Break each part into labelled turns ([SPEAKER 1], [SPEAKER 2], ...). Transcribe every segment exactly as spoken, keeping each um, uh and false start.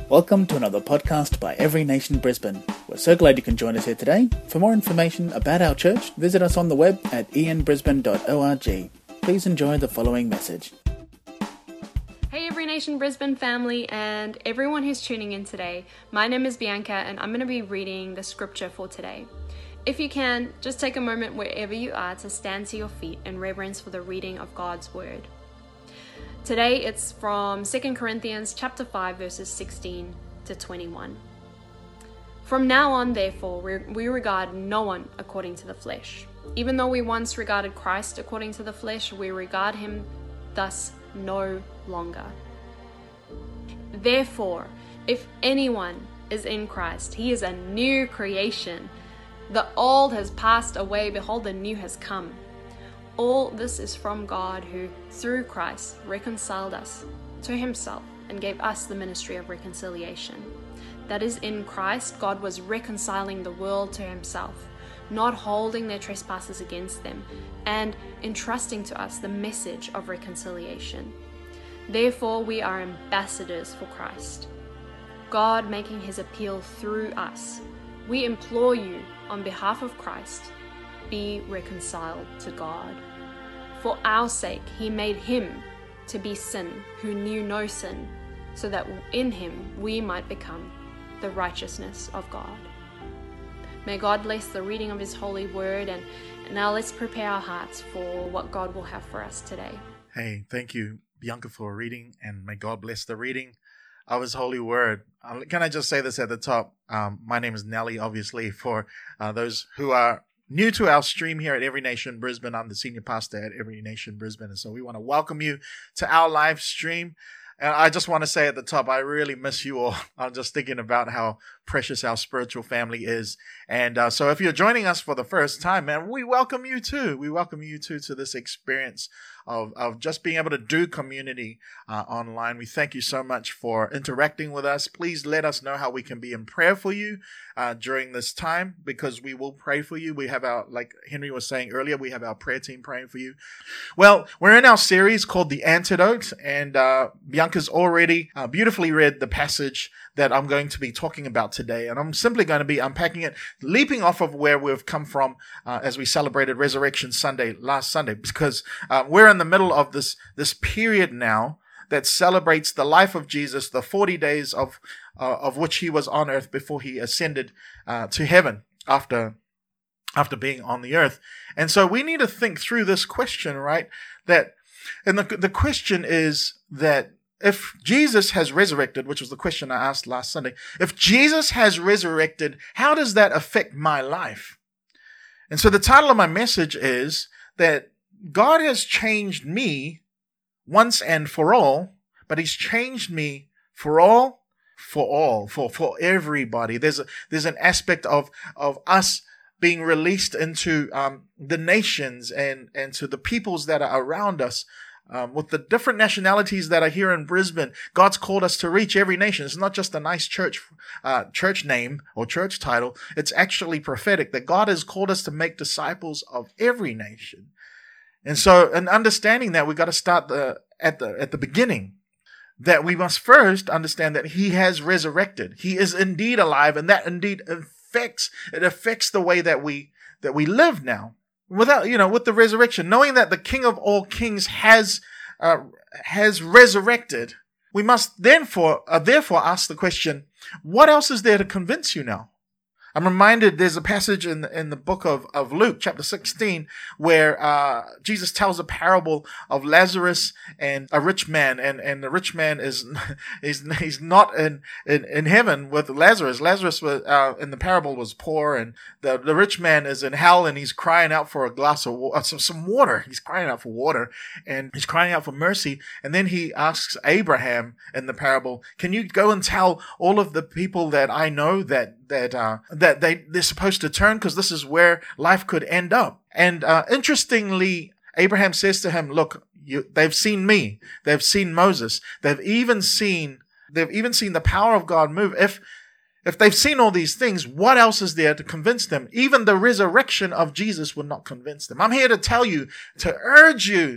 [SPEAKER 1] Welcome to another podcast by Every Nation Brisbane. We're so glad you can join us here today. For more information about our church, visit us on the web at e n brisbane dot org. Please enjoy the following message.
[SPEAKER 2] Hey Every Nation Brisbane family and everyone who's tuning in today. My name is Bianca and I'm going to be reading the scripture for today. If you can, just take a moment wherever you are to stand to your feet in reverence for the reading of God's word. Today it's from Second Corinthians chapter five verses sixteen to twenty-one. From now on, therefore, we regard no one according to the flesh. Even though we once regarded Christ according to the flesh, we regard him thus no longer. Therefore, if anyone is in Christ, he is a new creation. The old has passed away, behold, the new has come. All this is from God, who, through Christ, reconciled us to himself and gave us the ministry of reconciliation. That is, in Christ, God was reconciling the world to himself, not holding their trespasses against them, and entrusting to us the message of reconciliation. Therefore, we are ambassadors for Christ, God making his appeal through us. We implore you, on behalf of Christ, be reconciled to God. For our sake, he made him to be sin who knew no sin, so that in him we might become the righteousness of God. May God bless the reading of his holy word, and, and now let's prepare our hearts for what God will have for us today.
[SPEAKER 3] Hey, thank you, Bianca, for reading, and may God bless the reading of his holy word. Uh, can I just say this at the top? Um, my name is Nelly, obviously, for uh, those who are new to our stream here at Every Nation Brisbane. I'm the senior pastor at Every Nation Brisbane, and so we want to welcome you to our live stream. And I just want to say at the top, I really miss you all. I'm just thinking about how precious our spiritual family is. And uh, so if you're joining us for the first time, man, we welcome you too. We welcome you too to this experience of, of just being able to do community uh, online. We thank you so much for interacting with us. Please let us know how we can be in prayer for you uh, during this time, because we will pray for you. We have our, like Henry was saying earlier, we have our prayer team praying for you. Well, we're in our series called The Antidote, and uh, Bianca's already uh, beautifully read the passage that I'm going to be talking about today. And I'm simply going to be unpacking it, leaping off of where we've come from uh, as we celebrated Resurrection Sunday last Sunday, because uh, we're in the middle of this, this period now that celebrates the life of Jesus, the forty days of, uh, of which he was on earth before he ascended uh, to heaven after, after being on the earth. And so we need to think through this question, right? That, and the, the question is that if Jesus has resurrected, which was the question I asked last Sunday, if Jesus has resurrected, how does that affect my life? And so the title of my message is that God has changed me once and for all, but he's changed me for all, for all, for, for everybody. There's a, there's an aspect of, of us being released into um, the nations and, and to the peoples that are around us. Um, with the different nationalities that are here in Brisbane, God's called us to reach every nation. It's not just a nice church, uh, church name or church title. It's actually prophetic that God has called us to make disciples of every nation. And so, in understanding that, we've got to start the, at the, at the beginning. That we must first understand that he has resurrected. He is indeed alive, and that indeed affects, it affects the way that we, that we live now. Without, you know, with the resurrection, knowing that the King of all kings has, uh, has resurrected, we must therefore, uh, therefore ask the question, what else is there to convince you now? I'm reminded there's a passage in the, in the book of, of Luke, chapter sixteen, where uh, Jesus tells a parable of Lazarus and a rich man, and, and the rich man is he's, he's not in, in, in heaven with Lazarus. Lazarus was, uh, in the parable was poor, and the, the rich man is in hell, and he's crying out for a glass of water, some, some water. He's crying out for water, and he's crying out for mercy. And then he asks Abraham in the parable, "Can you go and tell all of the people that I know that that uh, that they, they're supposed to turn, because this is where life could end up?" And uh, interestingly, Abraham says to him, look, you, they've seen me. They've seen Moses. They've even seen, they've even seen the power of God move. If, if they've seen all these things, what else is there to convince them? Even the resurrection of Jesus would not convince them. I'm here to tell you, to urge you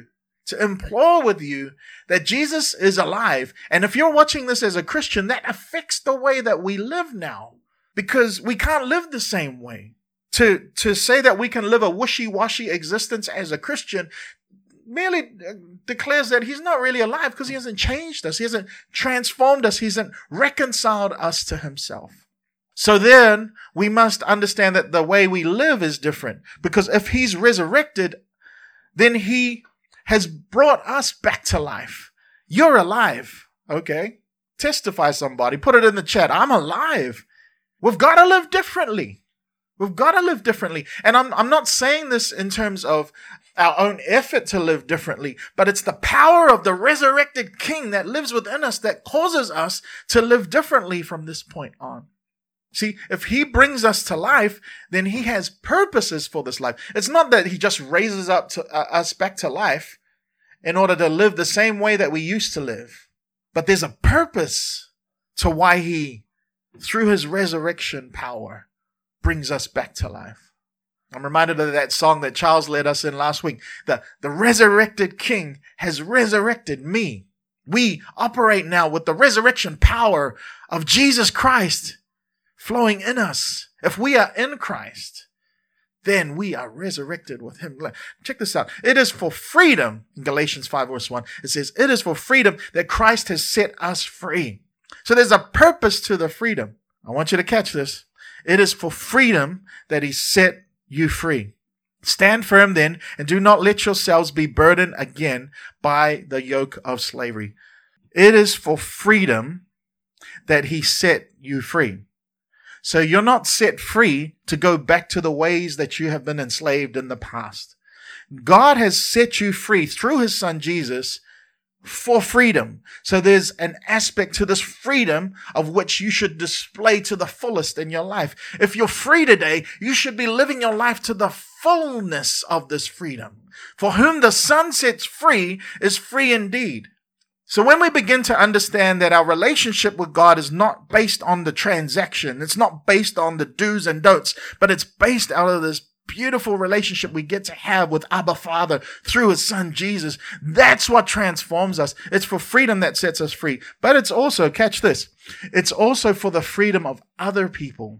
[SPEAKER 3] to implore with you that Jesus is alive. And if you're watching this as a Christian, that affects the way that we live now, because we can't live the same way. To, to say that we can live a wishy-washy existence as a Christian merely declares that he's not really alive, because he hasn't changed us. He hasn't transformed us. He hasn't reconciled us to himself. So then we must understand that the way we live is different, because if he's resurrected, then he has brought us back to life. You're alive. Okay. Testify, somebody. Put it in the chat. I'm alive. We've got to live differently. We've got to live differently. And I'm, I'm not saying this in terms of our own effort to live differently, but it's the power of the resurrected King that lives within us that causes us to live differently from this point on. See, if he brings us to life, then he has purposes for this life. It's not that he just raises up to, uh, us back to life in order to live the same way that we used to live. But there's a purpose to why he, through his resurrection power, brings us back to life. I'm reminded of that song that Charles led us in last week. The, the resurrected King has resurrected me. We operate now with the resurrection power of Jesus Christ flowing in us. If we are in Christ, then we are resurrected with him. Check this out. It is for freedom, in Galatians five verse one, it says, it is for freedom that Christ has set us free. So there's a purpose to the freedom. I want you to catch this. It is for freedom that he set you free. Stand firm then, and do not let yourselves be burdened again by the yoke of slavery. It is for freedom that he set you free. So you're not set free to go back to the ways that you have been enslaved in the past. God has set you free through his son Jesus for freedom. So there's an aspect to this freedom of which you should display to the fullest in your life. If you're free today, you should be living your life to the fullness of this freedom. For whom the Son sets free is free indeed. So when we begin to understand that our relationship with God is not based on the transaction, it's not based on the do's and don'ts, but it's based out of this beautiful relationship we get to have with Abba Father through his son Jesus, that's what transforms us. It's for freedom that sets us free. But it's also, catch this, it's also for the freedom of other people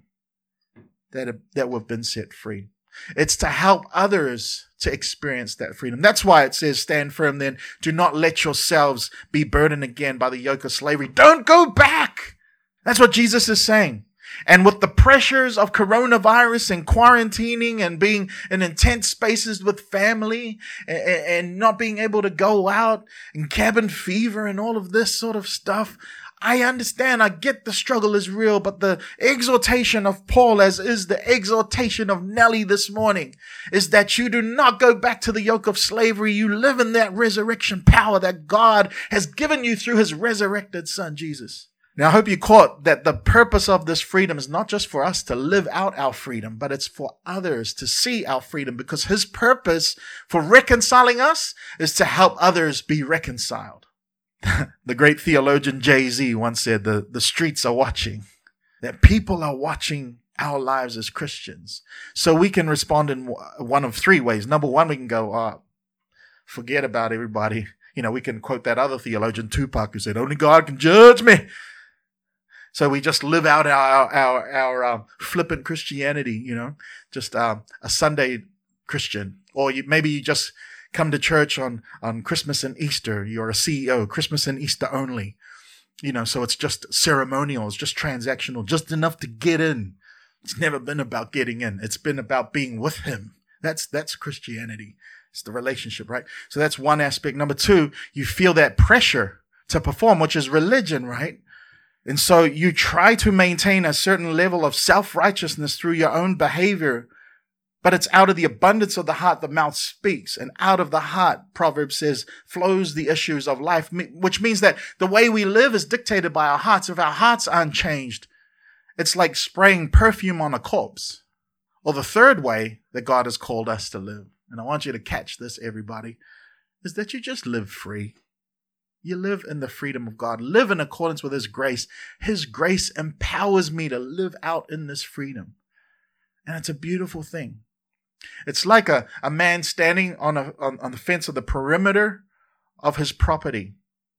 [SPEAKER 3] that have, that we've been set free. It's to help others to experience that freedom. That's why it says, stand firm then. Do not let yourselves be burdened again by the yoke of slavery. Don't go back. That's what Jesus is saying. And with the pressures of coronavirus and quarantining and being in intense spaces with family and, and not being able to go out and cabin fever and all of this sort of stuff, I understand, I get the struggle is real, but the exhortation of Paul, as is the exhortation of Nellie this morning, is that you do not go back to the yoke of slavery. You live in that resurrection power that God has given you through his resurrected son, Jesus. Now, I hope you caught that the purpose of this freedom is not just for us to live out our freedom, but it's for others to see our freedom, because his purpose for reconciling us is to help others be reconciled. The great theologian Jay-Z once said, the, the streets are watching, that people are watching our lives as Christians. So we can respond in one of three ways. Number one, we can go, oh, forget about everybody. You know, we can quote that other theologian, Tupac, who said, only God can judge me. So we just live out our our our um, flippant Christianity, you know, just um, a Sunday Christian. Or you, maybe you just come to church on, on Christmas and Easter. You're a C E O, Christmas and Easter only. You know, so it's just ceremonial, it's just transactional, just enough to get in. It's never been about getting in. It's been about being with him. That's that's Christianity. It's the relationship, right? So that's one aspect. Number two, you feel that pressure to perform, which is religion, right? And so you try to maintain a certain level of self-righteousness through your own behavior, but it's out of the abundance of the heart the mouth speaks. And out of the heart, Proverbs says, flows the issues of life, which means that the way we live is dictated by our hearts. If our hearts aren't changed, it's like spraying perfume on a corpse. Or the third way that God has called us to live, and I want you to catch this, everybody, is that you just live free. You live in the freedom of God. Live in accordance with his grace. His grace empowers me to live out in this freedom. And it's a beautiful thing. It's like a, a man standing on, a, on, on the fence of the perimeter of his property.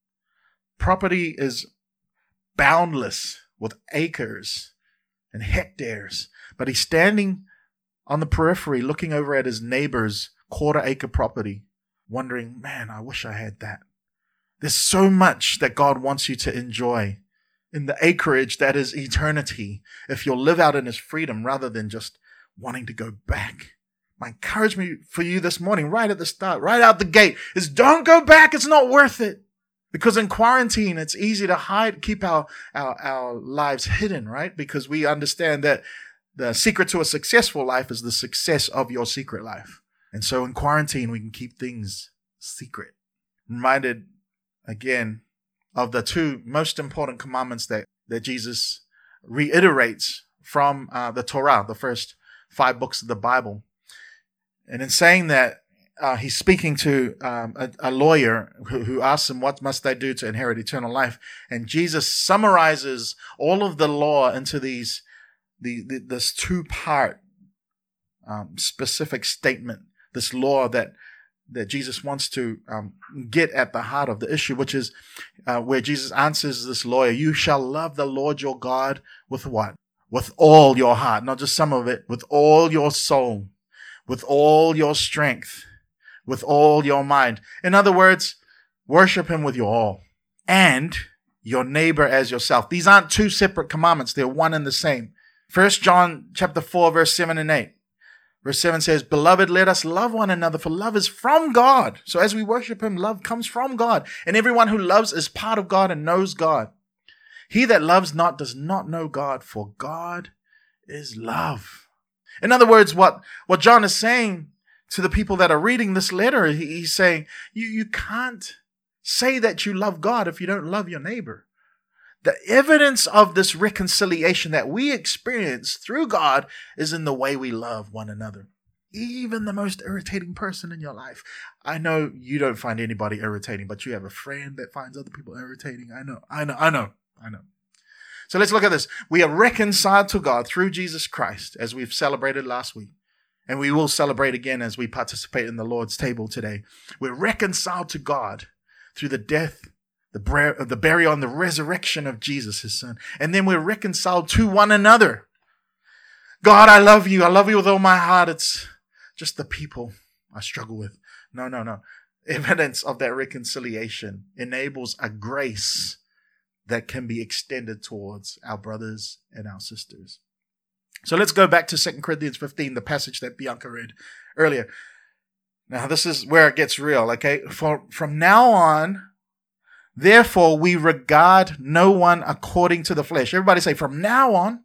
[SPEAKER 3] Property is boundless with acres and hectares, but he's standing on the periphery looking over at his neighbor's quarter acre property, wondering, man, I wish I had that. There's so much that God wants you to enjoy in the acreage that is eternity if you'll live out in his freedom rather than just wanting to go back. My encouragement for you this morning, right at the start, right out the gate, is don't go back. It's not worth it. Because in quarantine, it's easy to hide, keep our, our, our lives hidden, right? Because we understand that the secret to a successful life is the success of your secret life. And so in quarantine, we can keep things secret. Reminded again of the two most important commandments that, that Jesus reiterates from uh, the Torah, the first five books of the Bible. And in saying that, uh, he's speaking to um, a, a lawyer who, who asks him, what must I do to inherit eternal life? And Jesus summarizes all of the law into these, the, the this two-part um, specific statement, this law that that Jesus wants to um, get at the heart of the issue, which is uh, where Jesus answers this lawyer, you shall love the Lord your God with what? With all your heart, not just some of it, with all your soul, with all your strength, with all your mind. In other words, worship him with your all and your neighbor as yourself. These aren't two separate commandments. They're one and the same. First John chapter four, verse seven and eight. Verse seven says, beloved, let us love one another, for love is from God. So as we worship him, love comes from God. And everyone who loves is part of God and knows God. He that loves not does not know God, for God is love. In other words, what, what John is saying to the people that are reading this letter, he, he's saying, you, you can't say that you love God if you don't love your neighbor. The evidence of this reconciliation that we experience through God is in the way we love one another. Even the most irritating person in your life. I know you don't find anybody irritating, but you have a friend that finds other people irritating. I know, I know, I know, I know. So let's look at this. We are reconciled to God through Jesus Christ, as we've celebrated last week. And we will celebrate again as we participate in the Lord's table today. We're reconciled to God through the death, The, bur- the burial and the resurrection of Jesus, his son. And then we're reconciled to one another. God, I love you. I love you with all my heart. It's just the people I struggle with. No, no, no. Evidence of that reconciliation enables a grace that can be extended towards our brothers and our sisters. So let's go back to Second Corinthians fifteen, the passage that Bianca read earlier. Now, this is where it gets real, okay? For, from now on, therefore, we regard no one according to the flesh. Everybody say, from now on.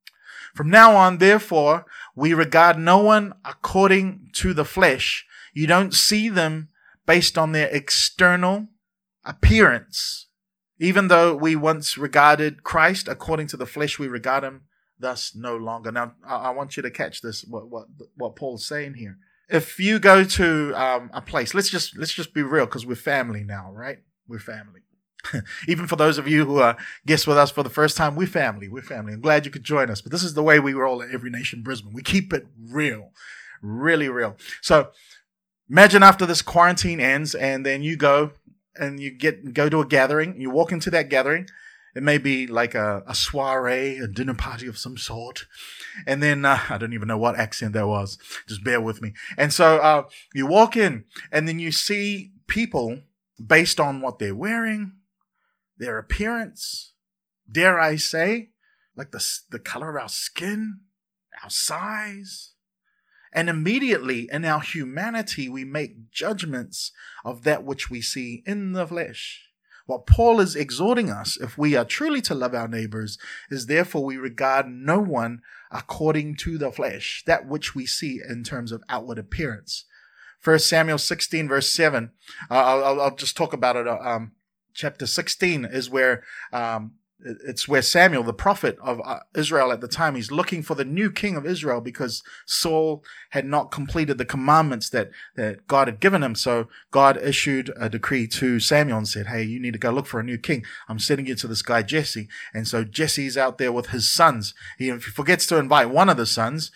[SPEAKER 3] From now on, therefore, we regard no one according to the flesh. You don't see them based on their external appearance. Even though we once regarded Christ according to the flesh, we regard him thus no longer. Now, I want you to catch this, what what, what Paul's saying here. If you go to um, a place, let's just let's just be real, because we're family now, right? We're family. Even for those of you who are guests with us for the first time, we're family. We're family. I'm glad you could join us. But this is the way we roll at Every Nation Brisbane. We keep it real, really real. So imagine after this quarantine ends and then you go and you get go to a gathering. You walk into that gathering. It may be like a, a soiree, a dinner party of some sort. And then uh, I don't even know what accent that was. Just bear with me. And so uh, you walk in and then you see people based on what they're wearing, their appearance, dare I say, like the, the color of our skin, our size. And immediately in our humanity, we make judgments of that which we see in the flesh. What Paul is exhorting us, if we are truly to love our neighbors, is therefore we regard no one according to the flesh, that which we see in terms of outward appearance. First Samuel sixteen, verse seven, uh, I'll, I'll just talk about it. Um, chapter sixteen is where um, it's where Samuel, the prophet of uh, Israel at the time, he's looking for the new king of Israel because Saul had not completed the commandments that, that God had given him. So God issued a decree to Samuel and said, hey, you need to go look for a new king. I'm sending you to this guy, Jesse. And so Jesse's out there with his sons. He forgets to invite one of the sons.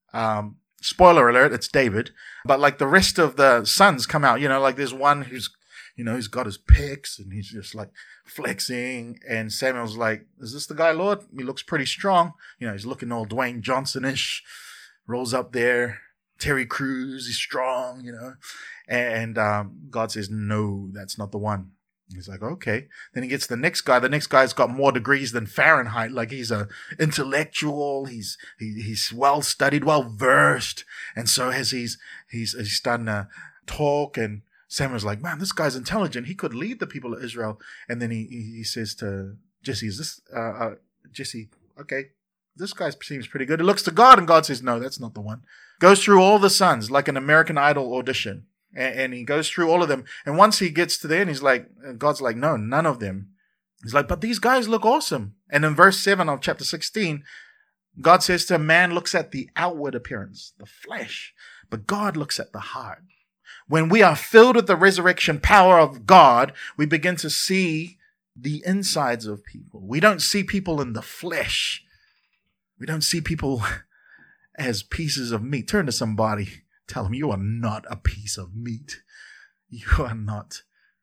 [SPEAKER 3] Um, spoiler alert, it's David. But like the rest of the sons come out, you know, like there's one who's You know, he's got his picks and he's just like flexing. And Samuel's like, is this the guy, Lord? He looks pretty strong. You know, he's looking all Dwayne Johnson-ish. Rolls up there. Terry Crews, he's strong, you know. And um, God says, no, that's not the one. He's like, okay. Then he gets the next guy. The next guy's got more degrees than Fahrenheit. Like he's a intellectual. He's he, he's well studied, well versed. And so as he's he's he's starting to talk, and Samuel's like, man, this guy's intelligent. He could lead the people of Israel. And then he he says to Jesse, is this uh, uh, Jesse? Okay, this guy seems pretty good. It looks to God, and God says, no, that's not the one. Goes through all the sons like an American Idol audition. And he goes through all of them. And once he gets to the end, he's like, God's like, no, none of them. He's like, but these guys look awesome. And in verse seven of chapter sixteen, God says to man looks at the outward appearance, the flesh, but God looks at the heart. When we are filled with the resurrection power of God, we begin to see the insides of people. We don't see people in the flesh. We don't see people as pieces of meat. Turn to somebody. Tell them you are not a piece of meat. You are not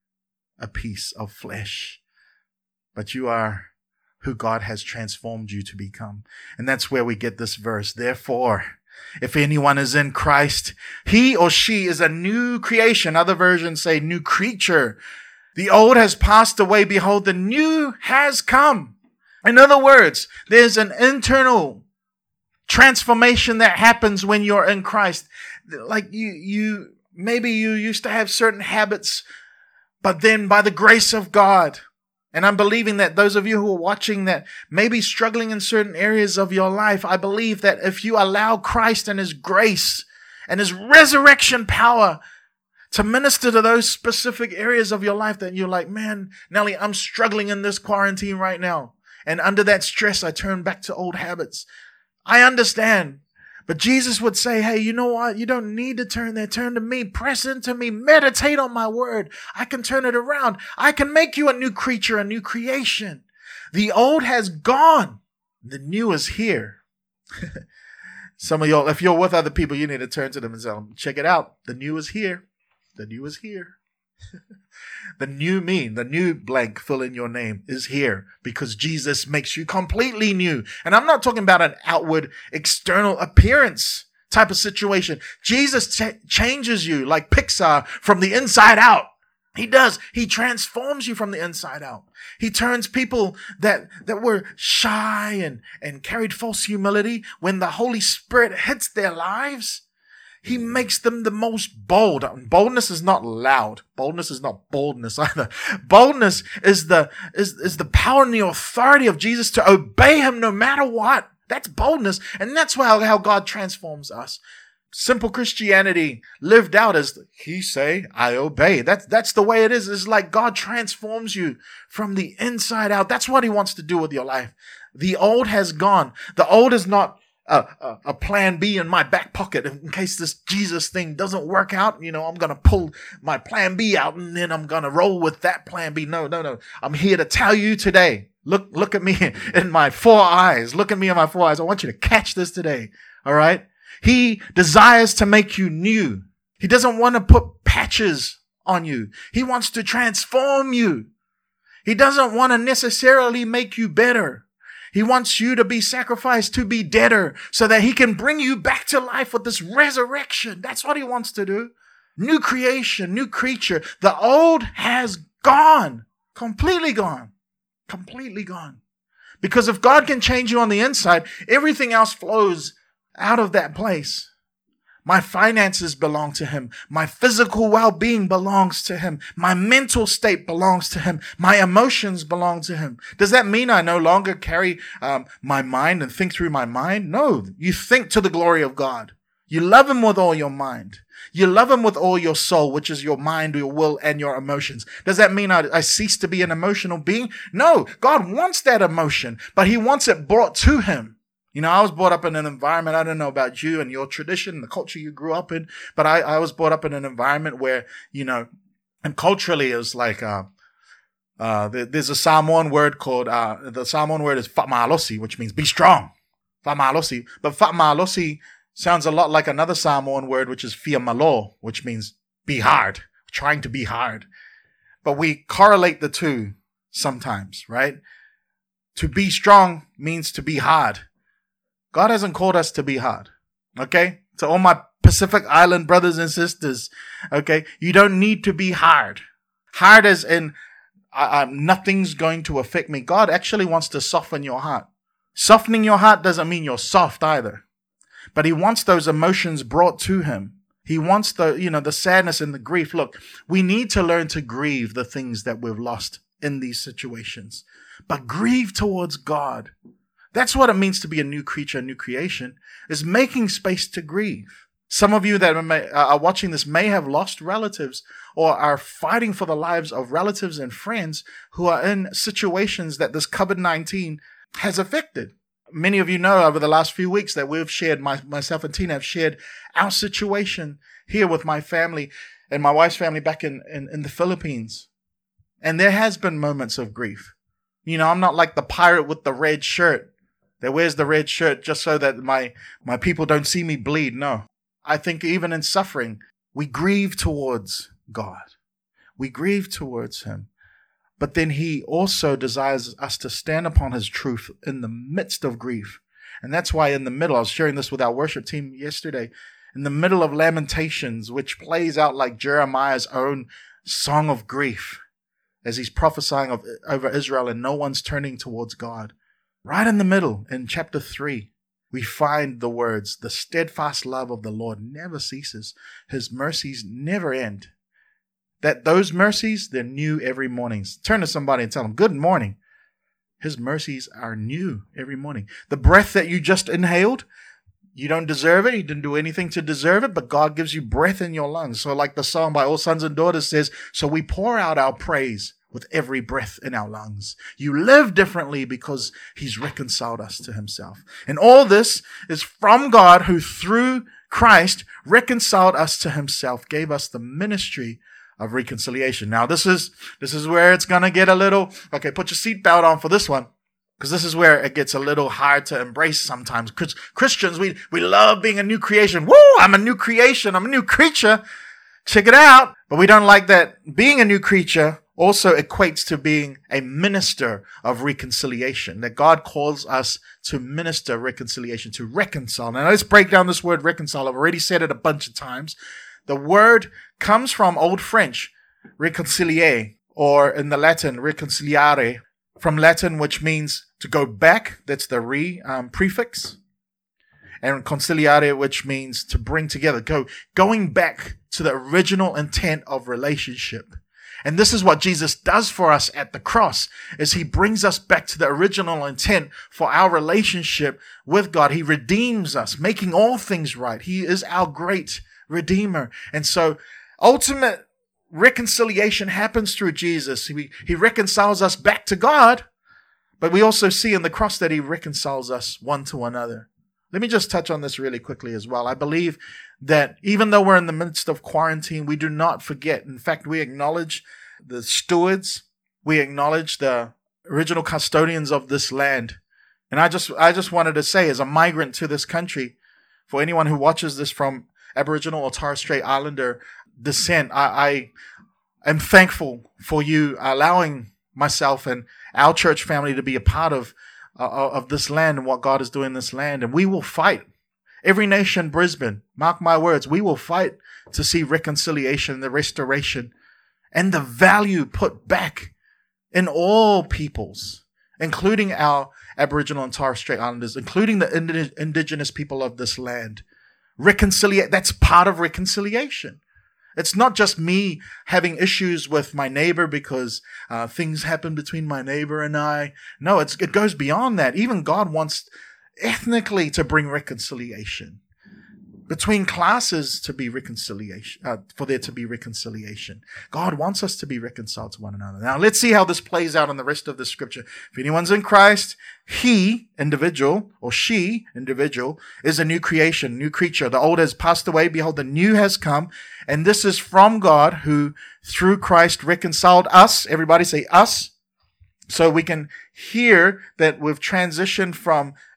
[SPEAKER 3] a piece of flesh, but you are who God has transformed you to become. And that's where we get this verse. Therefore, if anyone is in Christ, he or she is a new creation. Other versions say new creature. The old has passed away. Behold, the new has come. In other words, there's an internal transformation that happens when you're in Christ. Like you, you, maybe you used to have certain habits, but then by the grace of God, and I'm believing that those of you who are watching that may be struggling in certain areas of your life, I believe that if you allow Christ and His grace and His resurrection power to minister to those specific areas of your life that you're like, man, Nelly, I'm struggling in this quarantine right now. And under that stress, I turn back to old habits. I understand. But Jesus would say, hey, you know what? You don't need to turn there. Turn to me. Press into me. Meditate on my word. I can turn it around. I can make you a new creature, a new creation. The old has gone. The new is here. Some of y'all, if you're with other people, you need to turn to them and tell them, check it out. The new is here. The new is here. The new me, the new blank, fill in your name, is here because Jesus makes you completely new. And I'm not talking about an outward, external appearance type of situation. Jesus ch- changes you like Pixar from the inside out. He does. He transforms you from the inside out. He turns people that, that were shy and, and carried false humility. When the Holy Spirit hits their lives, He makes them the most bold. Boldness is not loud. Boldness is not boldness either. Boldness is the, is, is the power and the authority of Jesus to obey Him no matter what. That's boldness. And that's how, how God transforms us. Simple Christianity lived out as He say, I obey. That's, that's the way it is. It's like God transforms you from the inside out. That's what He wants to do with your life. The old has gone. The old is not A, a, a plan B in my back pocket in case this Jesus thing doesn't work out. You know, I'm going to pull my plan B out and then I'm going to roll with that plan B. No, no, no. I'm here to tell you today. Look, look at me in my four eyes. Look at me in my four eyes. I want you to catch this today. All right. He desires to make you new. He doesn't want to put patches on you. He wants to transform you. He doesn't want to necessarily make you better. He wants you to be sacrificed, to be deader, so that He can bring you back to life with this resurrection. That's what He wants to do. New creation, new creature. The old has gone, completely gone, completely gone. Because if God can change you on the inside, everything else flows out of that place. My finances belong to Him. My physical well-being belongs to Him. My mental state belongs to Him. My emotions belong to Him. Does that mean I no longer carry um, my mind and think through my mind? No, you think to the glory of God. You love Him with all your mind. You love Him with all your soul, which is your mind, your will, and your emotions. Does that mean I, I cease to be an emotional being? No, God wants that emotion, but He wants it brought to Him. You know, I was brought up in an environment, I don't know about you and your tradition, the culture you grew up in, but I, I was brought up in an environment where, you know, and culturally it was like, uh, uh, there's a Samoan word called, uh, the Samoan word is Fatmalosi, which means be strong. Fatmalosi. But Fatmalosi sounds a lot like another Samoan word, which is Fiamalo, which means be hard, trying to be hard. but we correlate the two sometimes, right? To be strong means to be hard. God hasn't called us to be hard, okay? To all my Pacific Island brothers and sisters, okay? You don't need to be hard. Hard as in uh, nothing's going to affect me. God actually wants to soften your heart. Softening your heart doesn't mean you're soft either. But he wants those emotions brought to him. He wants the, you know, the sadness and the grief. Look, we need to learn to grieve the things that we've lost in these situations. But grieve towards God. That's what it means to be a new creature, a new creation, is making space to grieve. Some of you that are watching this may have lost relatives or are fighting for the lives of relatives and friends who are in situations that this COVID nineteen has affected. Many of you know over the last few weeks that we've shared, my, myself and Tina have shared our situation here with my family and my wife's family back in, in, in the Philippines. And there has been moments of grief. You know, I'm not like the pirate with the red shirt that wears the red shirt just so that my, my people don't see me bleed. No, I think even in suffering, we grieve towards God. We grieve towards him. But then he also desires us to stand upon his truth in the midst of grief. And that's why in the middle, I was sharing this with our worship team yesterday, in the middle of Lamentations, which plays out like Jeremiah's own song of grief, as he's prophesying of, over Israel and no one's turning towards God. Right in the middle, in chapter three, we find the words, the steadfast love of the Lord never ceases. His mercies never end. That those mercies, they're new every morning. Turn to somebody and tell them, good morning. His mercies are new every morning. The breath that you just inhaled, you don't deserve it. You didn't do anything to deserve it, but God gives you breath in your lungs. So like the song by All Sons and Daughters says, so we pour out our praise with every breath in our lungs. You live differently because he's reconciled us to himself. And all this is from God, who through Christ reconciled us to himself, gave us the ministry of reconciliation. Now, this is this is where it's going to get a little, okay, put your seatbelt on for this one, because this is where it gets a little hard to embrace sometimes. Christians, we, we love being a new creation. Woo, I'm a new creation. I'm a new creature. Check it out. But we don't like that being a new creature also equates to being a minister of reconciliation, that God calls us to minister reconciliation, to reconcile. Now, let's break down this word reconcile. I've already said it a bunch of times. The word comes from Old French, reconcilier, or in the Latin, reconciliare, from Latin, which means to go back. That's the re um, prefix. And conciliare, which means to bring together, go going back to the original intent of relationship. And this is what Jesus does for us at the cross, is he brings us back to the original intent for our relationship with God. He redeems us, making all things right. He is our great Redeemer. And so ultimate reconciliation happens through Jesus. He, he reconciles us back to God, but we also see in the cross that he reconciles us one to another. Let me just touch on this really quickly as well. I believe that even though we're in the midst of quarantine, we do not forget. In fact, we acknowledge the stewards. We acknowledge the original custodians of this land. And I just, I just wanted to say, as a migrant to this country, for anyone who watches this from Aboriginal or Torres Strait Islander descent, I, I am thankful for you allowing myself and our church family to be a part of uh, of this land and what God is doing in this land. And we will fight. Every nation, Brisbane, mark my words, we will fight to see reconciliation, the restoration, and the value put back in all peoples, including our Aboriginal and Torres Strait Islanders, including the ind- indigenous people of this land. Reconciliate, that's part of reconciliation. It's not just me having issues with my neighbor because uh, things happen between my neighbor and I. No, it's, it goes beyond that. Even God wants ethnically to bring reconciliation. Between classes to be reconciliation, uh, for there to be reconciliation. God wants us to be reconciled to one another. Now, let's see how this plays out in the rest of the scripture. If anyone's in Christ, he, individual, or she, individual, is a new creation, new creature. The old has passed away. Behold, the new has come. And this is from God, who through Christ reconciled us. Everybody say us. So we can hear that we've transitioned from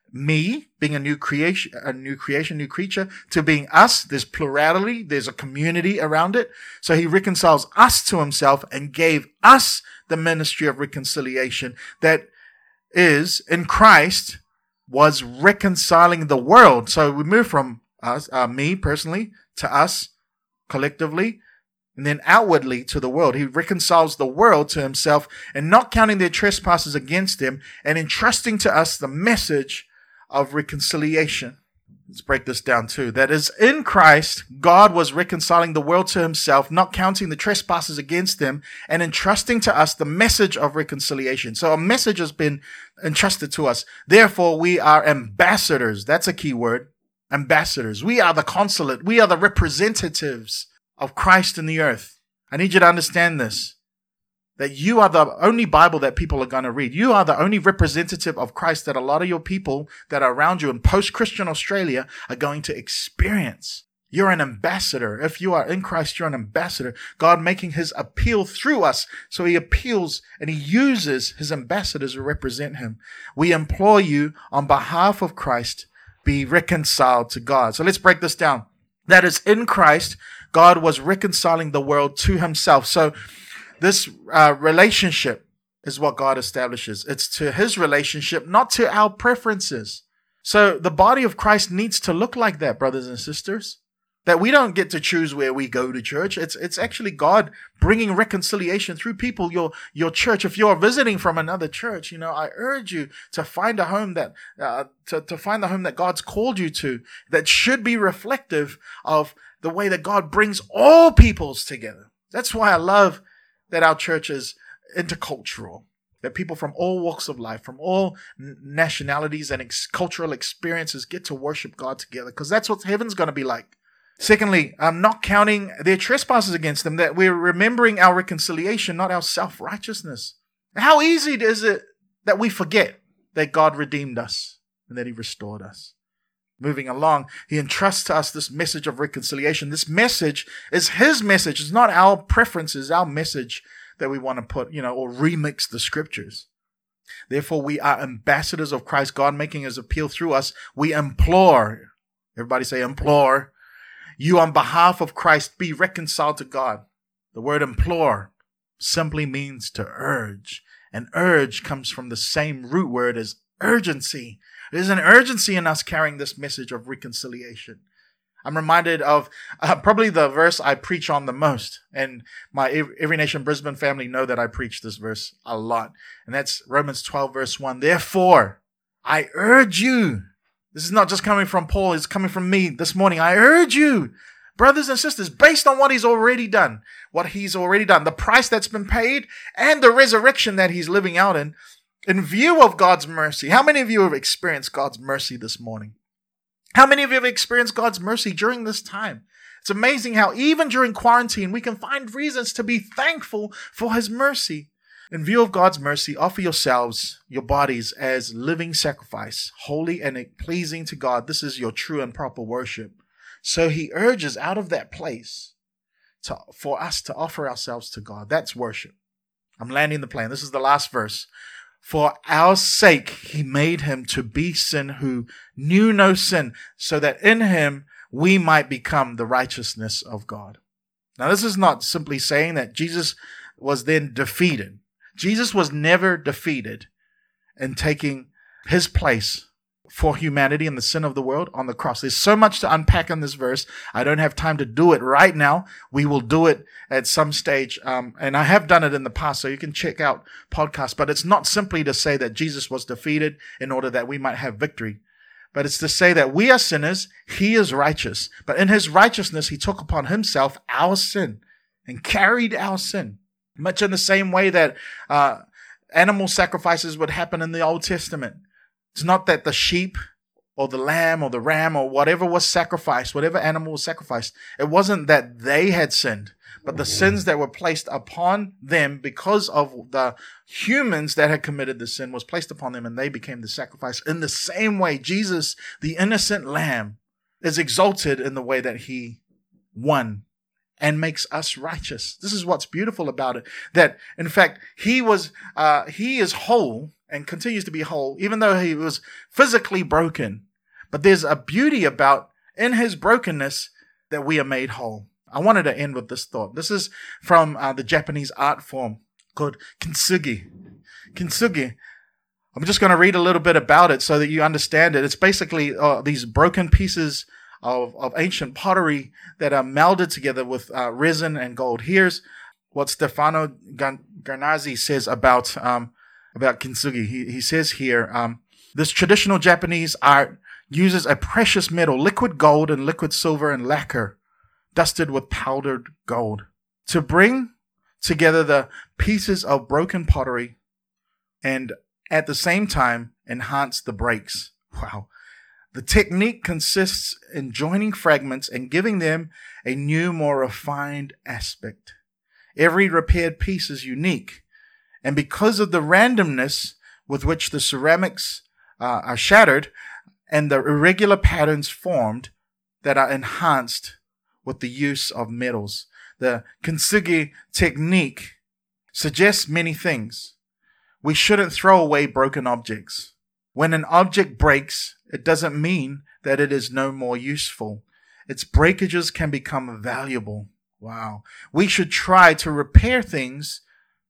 [SPEAKER 3] me being a new creation, a new creation, new creature, to being us. There's plurality. There's a community around it. So he reconciles us to himself and gave us the ministry of reconciliation that is in Christ was reconciling the world. So we move from us, uh, me personally, to us collectively, and then outwardly to the world. He reconciles the world to himself and not counting their trespasses against them and entrusting to us the message of reconciliation. Let's break this down too. That is, in Christ, God was reconciling the world to himself, not counting the trespasses against them, and entrusting to us the message of reconciliation. So a message has been entrusted to us. Therefore, we are ambassadors. That's a key word. Ambassadors. We are the consulate. We are the representatives of Christ in the earth. I need you to understand this. That you are the only Bible that people are going to read. You are the only representative of Christ that a lot of your people that are around you in post-Christian Australia are going to experience. You're an ambassador. If you are in Christ, you're an ambassador. God making his appeal through us. So he appeals and he uses his ambassadors to represent him. We implore you on behalf of Christ, be reconciled to God. So let's break this down. That is, in Christ, God was reconciling the world to himself. So this uh, relationship is what God establishes. It's to his relationship, not to our preferences. So the body of Christ needs to look like that, brothers and sisters. That we don't get to choose where we go to church. It's it's actually God bringing reconciliation through people. Your your church. If you're visiting from another church, you know, I urge you to find a home that uh, to to find the home that God's called you to. That should be reflective of the way that God brings all peoples together. That's why I love that our church is intercultural, that people from all walks of life, from all nationalities and ex- cultural experiences get to worship God together, because that's what heaven's going to be like. Secondly, I'm not counting their trespasses against them, that we're remembering our reconciliation, not our self-righteousness. How easy is it that we forget that God redeemed us and that he restored us? Moving along, he entrusts to us this message of reconciliation. This message is his message. It's not our preferences, our message that we want to put, you know, or remix the scriptures. Therefore, we are ambassadors of Christ, God making his appeal through us. We implore, everybody say implore, you on behalf of Christ be reconciled to God. The word implore simply means to urge. And urge comes from the same root word as urgency. There's an urgency in us carrying this message of reconciliation. I'm reminded of uh, probably the verse I preach on the most. And my Every Nation Brisbane family know that I preach this verse a lot. And that's Romans twelve, verse one. Therefore, I urge you. This is not just coming from Paul. It's coming from me this morning. I urge you, brothers and sisters, based on what he's already done, what he's already done, the price that's been paid, and the resurrection that he's living out in, in view of God's mercy. How many of you have experienced God's mercy this morning? How many of you have experienced God's mercy during this time? It's amazing how even during quarantine, we can find reasons to be thankful for his mercy. In view of God's mercy, offer yourselves, your bodies, as living sacrifice, holy and pleasing to God. This is your true and proper worship. So he urges out of that place to, for us to offer ourselves to God. That's worship. I'm landing the plane. This is the last verse. For our sake, he made him to be sin who knew no sin, so that in him we might become the righteousness of God. Now, this is not simply saying that Jesus was then defeated. Jesus was never defeated in taking his place for humanity and the sin of the world on the cross. There's so much to unpack in this verse. I don't have time to do it right now. We will do it at some stage. Um, and I have done it in the past, so you can check out podcasts. But it's not simply to say that Jesus was defeated in order that we might have victory. But it's to say that we are sinners. He is righteous. But in his righteousness, he took upon himself our sin and carried our sin. Much in the same way that uh, animal sacrifices would happen in the Old Testament. It's not that the sheep or the lamb or the ram or whatever was sacrificed, whatever animal was sacrificed, it wasn't that they had sinned, but the sins that were placed upon them because of the humans that had committed the sin was placed upon them, and they became the sacrifice. In the same way, Jesus, the innocent lamb, is exalted in the way that he won and makes us righteous. This is what's beautiful about it. That, in fact, he was, uh, he is whole and continues to be whole, even though he was physically broken. But there's a beauty about, in his brokenness, that we are made whole. I wanted to end with this thought. This is from uh, the Japanese art form called kintsugi. Kintsugi. I'm just going to read a little bit about it so that you understand it. It's basically uh, these broken pieces of, of ancient pottery that are melded together with uh, resin and gold. Here's what Stefano Garnazzi says about um, about kintsugi. He, he says here, um, this traditional Japanese art uses a precious metal, liquid gold and liquid silver and lacquer, dusted with powdered gold, to bring together the pieces of broken pottery and at the same time enhance the breaks. Wow. The technique consists in joining fragments and giving them a new, more refined aspect. Every repaired piece is unique, and because of the randomness with which the ceramics uh, are shattered and the irregular patterns formed that are enhanced with the use of metals, the kintsugi technique suggests many things. We shouldn't throw away broken objects. When an object breaks, it doesn't mean that it is no more useful. Its breakages can become valuable. Wow. We should try to repair things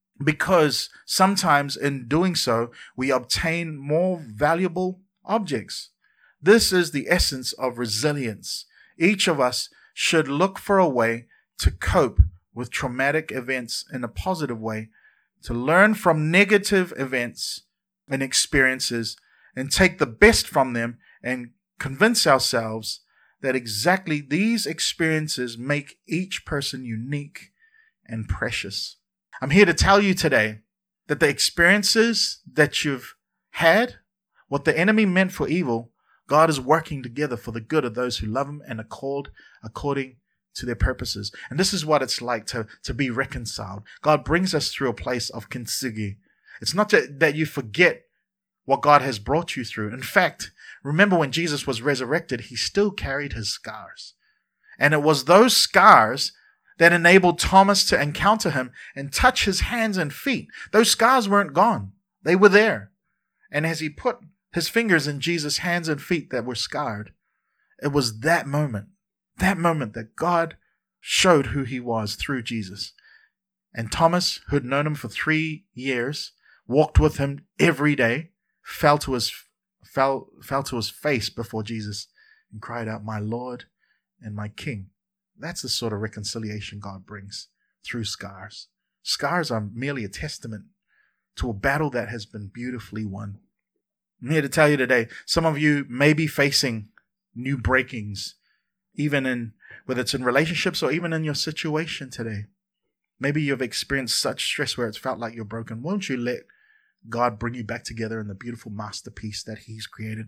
[SPEAKER 3] because sometimes in doing so, we obtain more valuable objects. This is the essence of resilience. Each of us should look for a way to cope with traumatic events in a positive way, to learn from negative events and experiences and take the best from them and convince ourselves that exactly these experiences make each person unique and precious. I'm here to tell you today that the experiences that you've had, what the enemy meant for evil, God is working together for the good of those who love him and are called according to their purposes. And this is what it's like to, to be reconciled. God brings us through a place of kintsugi. It's not that, that you forget what God has brought you through. In fact, remember when Jesus was resurrected, he still carried his scars. And it was those scars that enabled Thomas to encounter him and touch his hands and feet. Those scars weren't gone. They were there. And as he put his fingers in Jesus' hands and feet that were scarred, it was that moment, that moment that God showed who he was through Jesus. And Thomas, who had known him for three years, walked with him every day, fell to his fell fell to his face before Jesus and cried out, "My Lord and my King." That's the sort of reconciliation God brings through scars. Scars are merely a testament to a battle that has been beautifully won. I'm here to tell you today, some of you may be facing new breakings, even in, whether it's in relationships or even in your situation today. Maybe you've experienced such stress where it's felt like you're broken. Won't you let God bring you back together in the beautiful masterpiece that he's created?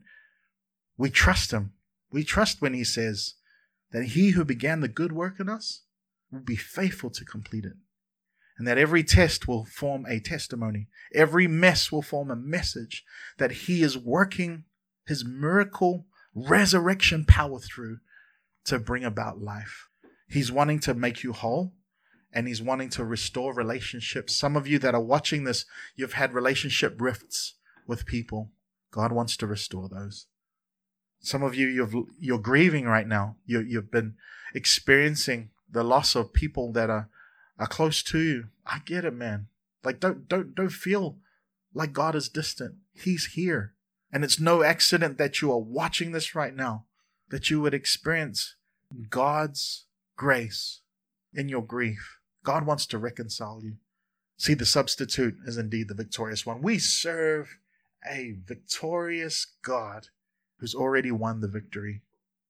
[SPEAKER 3] We trust him. We trust when he says that he who began the good work in us will be faithful to complete it. And that every test will form a testimony. Every mess will form a message that he is working his miracle resurrection power through to bring about life. He's wanting to make you whole, and he's wanting to restore relationships. Some of you that are watching this, you've had relationship rifts with people. God wants to restore those. Some of you, you've, you're grieving right now. You, you've been experiencing the loss of people that are, are close to you. I get it, man. Like, don't, don't, don't feel like God is distant. He's here. And it's no accident that you are watching this right now, that you would experience God's grace in your grief. God wants to reconcile you. See, the substitute is indeed the victorious one. We serve a victorious God who's already won the victory.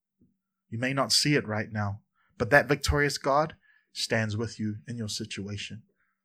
[SPEAKER 3] You may not see it right now, but that victorious God stands with you in your situation.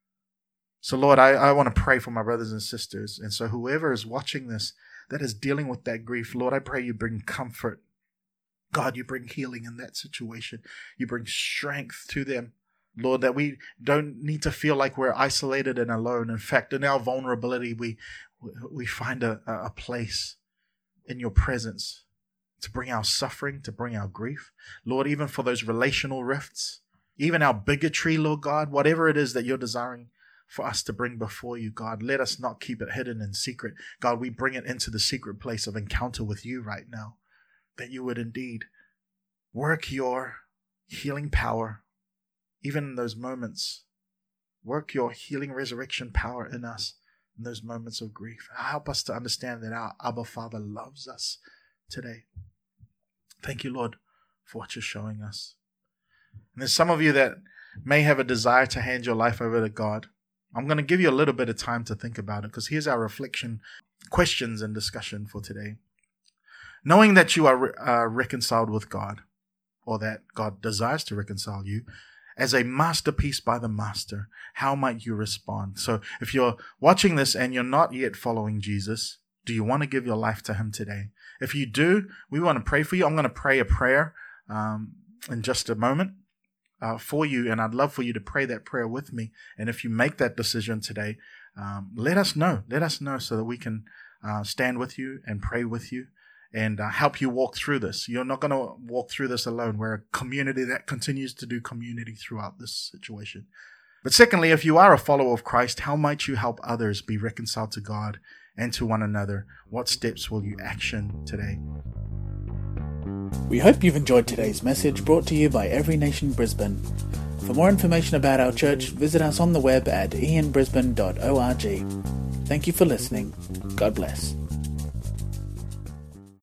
[SPEAKER 3] So, Lord, I, I want to pray for my brothers and sisters. And so whoever is watching this that is dealing with that grief, Lord, I pray you bring comfort. God, you bring healing in that situation. You bring strength to them. Lord, that we don't need to feel like we're isolated and alone. In fact, in our vulnerability, we we find a, a place in your presence to bring our suffering, to bring our grief. Lord, even for those relational rifts, even our bigotry, Lord God, whatever it is that you're desiring for us to bring before you, God, let us not keep it hidden in secret. God, we bring it into the secret place of encounter with you right now, that you would indeed work your healing power, even in those moments. Work your healing resurrection power in us in those moments of grief. Help us to understand that our Abba Father loves us today. Thank you, Lord, for what you're showing us. And there's some of you that may have a desire to hand your life over to God. I'm going to give you a little bit of time to think about it, because here's our reflection, questions, and discussion for today. Knowing that you are uh, reconciled with God, or that God desires to reconcile you, as a masterpiece by the Master, how might you respond? So if you're watching this and you're not yet following Jesus, do you want to give your life to him today? If you do, we want to pray for you. I'm going to pray a prayer um, in just a moment uh, for you, and I'd love for you to pray that prayer with me. And if you make that decision today, um, let us know. Let us know so that we can uh, stand with you and pray with you and uh, help you walk through this. You're not going to walk through this alone. We're a community that continues to do community throughout this situation. But secondly, if you are a follower of Christ, how might you help others be reconciled to God and to one another? What steps will you action today?
[SPEAKER 1] We hope you've enjoyed today's message brought to you by Every Nation Brisbane. For more information about our church, visit us on the web at e n brisbane dot org. Thank you for listening. God bless.